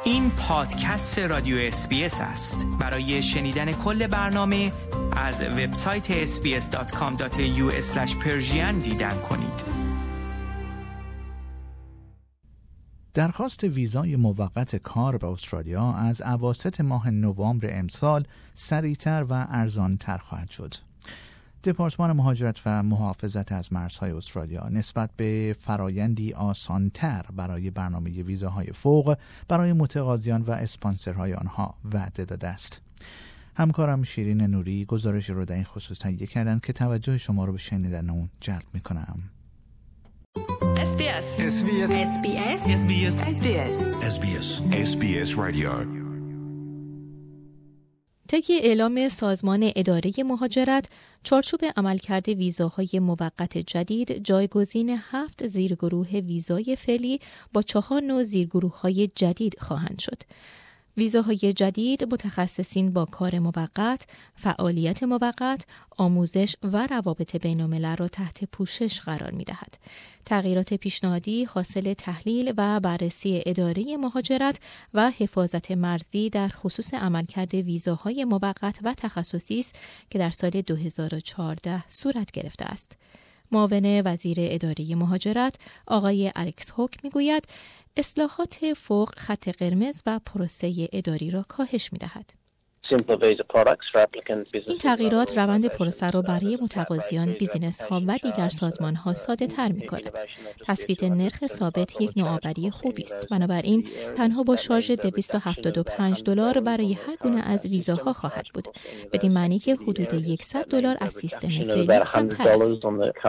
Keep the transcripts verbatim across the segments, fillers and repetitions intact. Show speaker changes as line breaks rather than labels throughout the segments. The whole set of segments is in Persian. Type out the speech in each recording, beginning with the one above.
این پادکست رادیو اس بی اس است. برای شنیدن کل برنامه از وبسایت اس بی اس دات کام دات ای یو اسلش پرشین دیدن کنید.
درخواست ویزای موقت کار به استرالیا از اواسط ماه نوامبر امسال سریعتر و ارزانتر خواهد شد. دپارتمان مهاجرت و محافظت از مرزهای استرالیا نسبت به فرایندی آسانتر برای برنامه ویزاهای فوق برای متقاضیان و اسپانسرهای آنها وعده داده است. همکارم شیرین نوری گزارشی رو در این خصوص تهیه کردند که توجه شما رو به شنیدن اون جلب می‌کنم.
اس بی اس اس بی اس اس بی اس اس بی اس اس بی اس اس بی اس اس بی اس رادیو.
طی اعلام سازمان اداره مهاجرت، چارچوب عملکرد ویزاهای موقت جدید جایگزین هفت زیرگروه ویزای فعلی با چهار نوع زیرگروه‌های جدید خواهند شد. ویزاهای جدید متخصصین با کار موقت، فعالیت موقت، آموزش و روابط بین‌الملل را تحت پوشش قرار می‌دهد. تغییرات پیشنهادی حاصل تحلیل و بررسی اداره مهاجرت و حفاظت مرزی در خصوص عملکرد ویزاهای موقت و تخصصی است که در سال دو هزار و چهارده صورت گرفته است. معاون وزیر اداره مهاجرت آقای الکس هوک میگوید اصلاحات فوق خط قرمز و پروسه اداری را کاهش می‌دهد. این تغییرات روند پروسه را برای متقاضیان، بیزینس‌ها و دیگر سازمان‌ها ساده‌تر می‌کند. تثبیت نرخ ثابت یک نوآوری خوبی است. بنابراین تنها با شارژ دویست و هفتاد و پنج دلار برای هر گونه از ویزاها خواهد بود. بدین معنی که حدود صد دلار از سیستم فعلی کمتر است.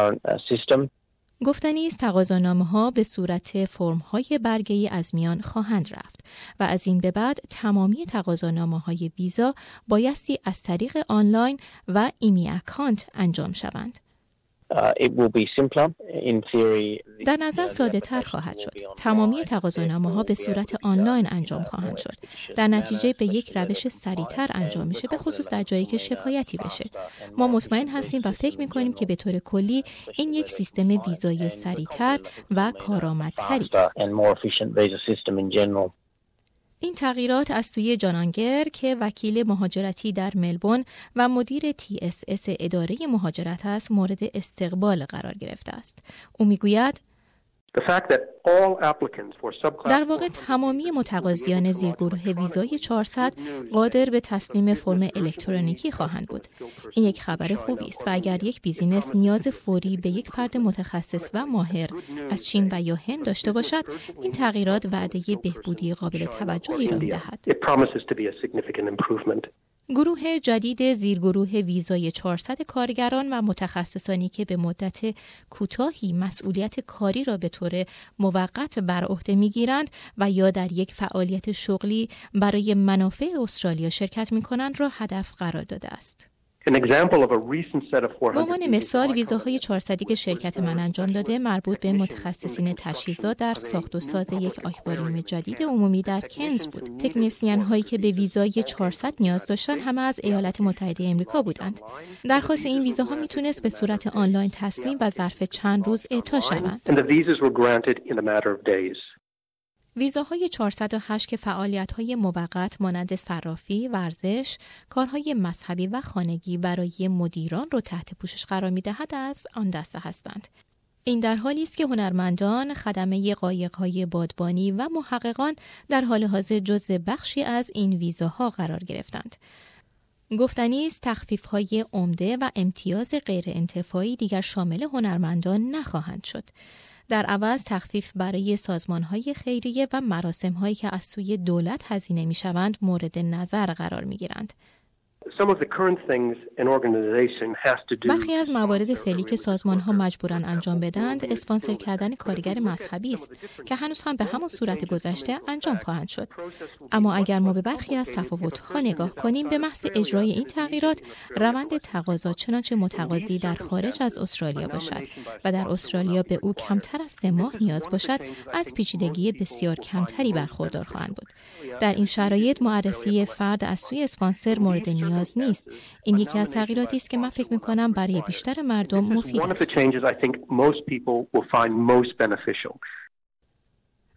گفتنی است تقاضانامه‌ها به صورت فرم‌های برگه‌ای از میان خواهند رفت و از این به بعد تمامی تقاضانامه‌های ویزا بایستی از طریق آنلاین و ایمی اکانت انجام شوند. در نظر ساده تر خواهد شد. تمامی تقاضانامه‌ها به صورت آنلاین انجام خواهند شد. در نتیجه به یک روش سریعتر انجام میشه، به خصوص در جایی که شکایتی بشه. ما مطمئن هستیم و فکر می‌کنیم که به طور کلی این یک سیستم ویزای سریعتر و کارآمدتری است. این تغییرات از سوی جان آنگر که وکیل مهاجرتی در ملبورن و مدیر تی اس اس اداره مهاجرت است مورد استقبال قرار گرفته است. او میگوید در واقع تمامی متقاضیان زیرگروه ویزای چهارصد قادر به تسلیم فرم الکترونیکی خواهند بود. این یک خبر خوبی است و اگر یک بیزینس نیاز فوری به یک فرد متخصص و ماهر از چین و یا هند داشته باشد، این تغییرات وعده بهبودی قابل توجهی را می‌دهد. گروه جدید زیرگروه ویزای چهارصد کارگران و متخصصانی که به مدت کوتاهی مسئولیت کاری را به طور موقت بر عهده می‌گیرند و یا در یک فعالیت شغلی برای منافع استرالیا شرکت می‌کنند را هدف قرار داده است. به عنوان مثال ویزاهای چهارصدی که شرکت من انجام داده مربوط به متخصصین تجهیزات در ساخت و ساز یک آکواریوم جدید عمومی در کنز بود. تکنسین هایی که به ویزای چهارصد نیاز داشتن همه از ایالات متحده آمریکا بودند. درخواست این ویزاها میتونست به صورت آنلاین تسلیم و ظرف چند روز اعطا شوند. ویزاهای چهارصد و هشت که فعالیت‌های موقت مانند صرافی، ورزش، کارهای مذهبی و خانگی برای مدیران را تحت پوشش قرار می‌دهد از آن دسته هستند. این در حالی است که هنرمندان، خدمه قایق‌های بادبانی و محققان در حال حاضر جزء بخشی از این ویزاها قرار گرفتند. گفتنی است تخفیف‌های عمده و امتیاز غیر انتفاعی دیگر شامل هنرمندان نخواهند شد. در عوض تخفیف برای سازمان‌های خیریه و مراسم‌هایی که از سوی دولت هزینه می‌شوند مورد نظر قرار می‌گیرند. برخی از موارد فعلی که سازمان‌ها مجبورن انجام بدند، اسپانسر کردن کارگر مذهبی است که هنوز هم به همان صورت گذشته انجام خواهند شد. اما اگر ما به برخی از تفاوت‌ها نگاه کنیم، به محض اجرای این تغییرات، روند تقاضا چنانچه متقاضی در خارج از استرالیا باشد و در استرالیا به او کمتر از سه ماه نیاز باشد، از پیچیدگی بسیار کمتری برخوردار خواهند بود. در این شرایط معرفی فرد از سوی اسپانسر مورد نیاز نیست. این یکی از تغییراتی است که من فکر می‌کنم برای بیشتر مردم مفید است.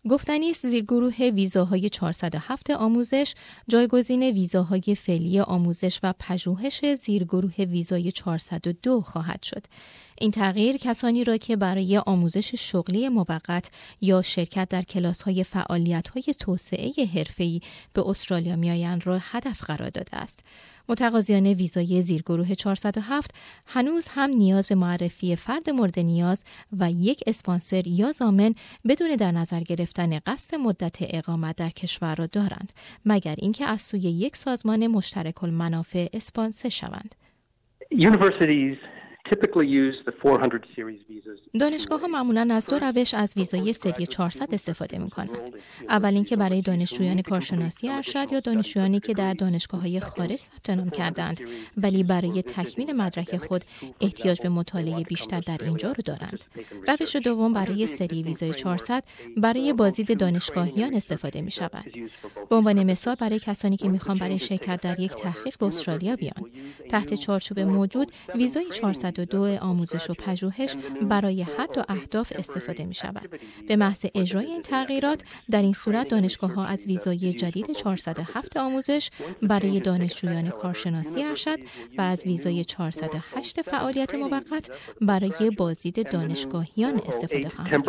گفتنی است زیرگروه ویزاهای چهارصد و هفت آموزش جایگزین ویزاهای فعلی آموزش و پژوهش زیرگروه ویزای چهارصد و دو خواهد شد. این تغییر کسانی را که برای آموزش شغلی موقت یا شرکت در کلاس‌های فعالیت‌های توسعه حرفه‌ای به استرالیا می‌آیند را هدف قرار داده است. متقاضیان ویزای زیرگروه چهارصد و هفت هنوز هم نیاز به معرفی فرد مورد نیاز و یک اسپانسر یا ضامن بدون در نظر گرفتن قصد مدت اقامت در کشور را دارند، مگر اینکه از سوی یک سازمان مشترک المنافع اسپانسر شوند.
Universities typically use the four hundred series visas.
دانشگاه‌ها معمولاً از دو روش از ویزای سری چهارصد استفاده می‌کنند. اول اینکه برای دانشجویان کارشناسی ارشد یا دانشجویانی که در دانشگاه‌های خارج ثبت نام کردند ولی برای تکمیل مدرک خود احتیاج به مطالعه بیشتر در اینجا رو دارند. روش دوم برای سری ویزای چهارصد برای بازدید دانشگاهیان استفاده می‌شود. به عنوان مثال برای کسانی که می‌خوان برای شرکت در یک تحقیق به استرالیا بیان، تحت چارچوب موجود ویزای چهارصد و دو آموزش و پژوهش برای هر دو اهداف استفاده می شود. به محض اجرای این تغییرات در این صورت دانشگاه‌ها از ویزای جدید چهارصد و هفت آموزش برای دانشجویان کارشناسی ارشد و از ویزای چهارصد و هشت فعالیت موقت برای بازدید دانشگاهیان استفاده خواهند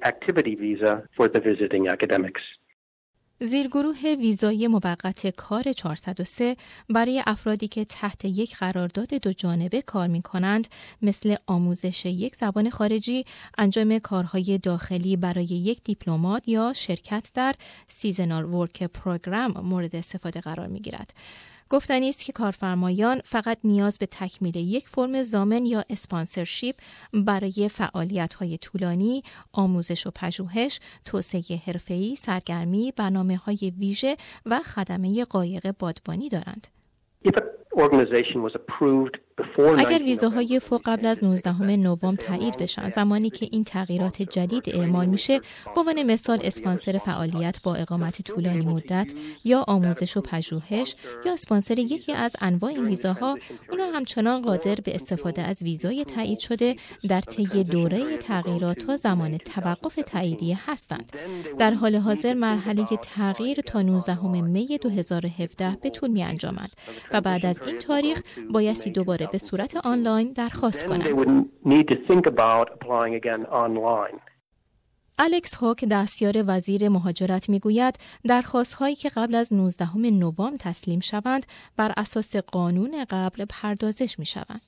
کرد. زیرگروه ویزای موقت کار چهارصد و سه برای افرادی که تحت یک قرارداد دو جانبه کار می کنند مثل آموزش یک زبان خارجی، انجام کارهای داخلی برای یک دیپلمات یا شرکت در سیزنال ورک پروگرام مورد استفاده قرار می گیرد. گفتنی است که کارفرمایان فقط نیاز به تکمیل یک فرم ضامن یا اسپانسرشیپ برای فعالیت‌های طولانی، آموزش و پژوهش، توسعه حرفه‌ای، سرگرمی، برنامه‌های ویژه و خدمه قایق بادبانی دارند. اگر ویزاهای فوق قبل از نوزدهم نوامبر تایید بشن، زمانی که این تغییرات جدید اعمال میشه، به عنوان مثال اسپانسر فعالیت با اقامت طولانی مدت یا آموزش و پژوهش یا اسپانسر یکی از انواع این ویزاها، اونا همچنان قادر به استفاده از ویزای تایید شده در طی دوره تغییرات تا زمان توقف تاییدیه هستند. در حال حاضر مرحله تغییر تا نوزدهم می دو هزار و هفده به طول می انجامد و بعد از این تاریخ بایستی دوباره به صورت آنلاین درخواست کنند. الکس هوک دستیار وزیر مهاجرت میگوید درخواست‌هایی که قبل از نوزدهم نوامبر تسلیم شوند بر اساس قانون قبل پردازش می‌شوند.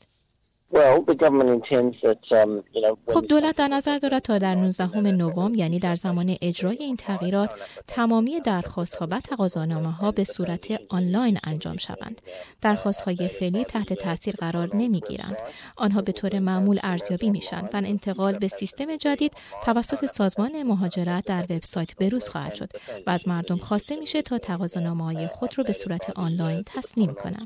خب دولت در نظر دارد تا در نوزدهم نوامبر، یعنی در زمان اجرای این تغییرات، تمامی درخواست‌ها و تقاضانامه‌ها به صورت آنلاین انجام شوند. درخواست‌های فعلی تحت تاثیر قرار نمی‌گیرند. آنها به طور معمول ارزیابی میشن و انتقال به سیستم جدید توسط سازمان مهاجرت در وبسایت بروز خواهد شد و از مردم خواسته میشه تا تقاضانامه‌های خود را به صورت آنلاین تسلیم کنند.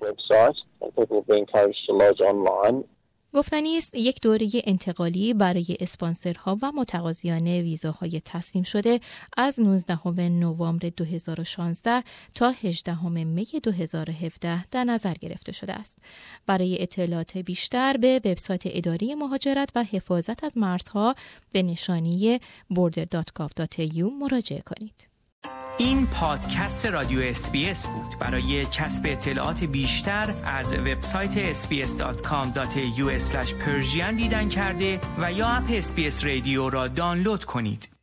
گفتنی است یک دوره انتقالی برای اسپانسرها و متقاضیان ویزاهای تسلیم شده از نوزدهم نوامبر دو هزار و شانزده تا هجدهم می دو هزار و هفده در نظر گرفته شده است. برای اطلاعات بیشتر به وبسایت اداره مهاجرت و حفاظت از مرزها به نشانی border dot gov dot a u مراجعه کنید.
این پادکست رادیو اس بی اس بود. برای کسب اطلاعات بیشتر از وبسایت اس بی اس دات کام دات ای یو اسلش پرژین دیدن کرده و یا اپ اس بی اس رادیو را دانلود کنید.